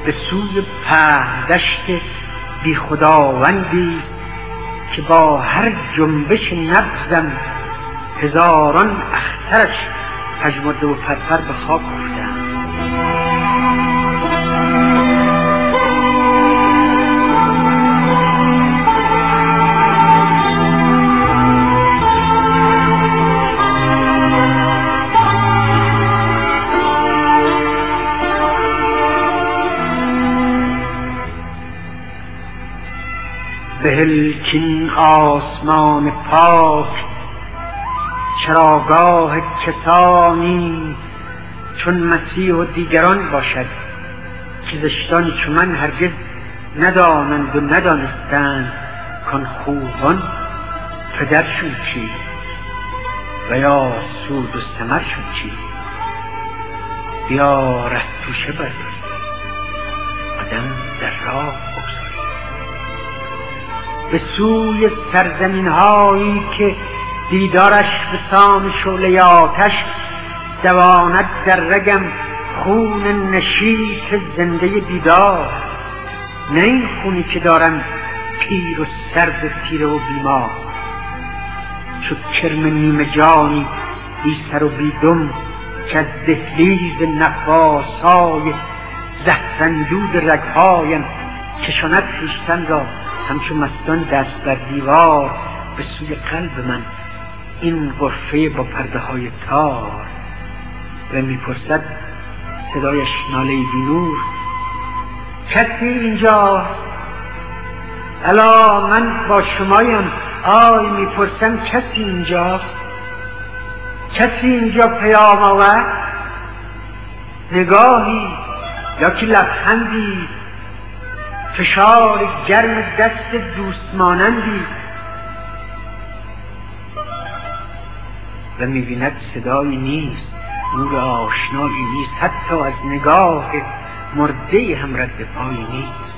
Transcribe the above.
به سوی پهدشت بی خداوندی است که با هر جنبش نبضم هزاران اخترش پژمرده و پرپر به خاک افتادند. بهل کین آسمان پاک چراگاه کسانی چون مسیح و دیگران باشد که زشتان چو من هرگز ندانند و ندانستند کان خوبان پدرشون چیست و یا سود و ثمرشون چیست. بیا ره توشه برداریم، قدم در راه بگذاریم به سوی سرزمین هایی که دیدارش به سام شعله آتش دواند در رگم خون نشیط زنده بیدار. نه این خونی که دارم پیر و سرد تیره و بیمار، چو کرم نیمه جانی بی سر و بی دم که از دهلیز نفاسای زهرندود رگهایم کشاند خویشتن را همچون مستان دست بر دیوار به سوی قلب من این غرفه با پرده های تار. و میپرسد صدایش ناله بی نور کسی اینجاست؟ الا من با شمایم. آی میپرسم کسی اینجاست؟ کسی اینجا پیام آورد؟ نگاهی یا که لبخندی، فشار گرم دست دوست مانندی. و میبیند صدایی نیست، نور آشنایی نیست، حتی از نگاه مرده هم رد پایی نیست.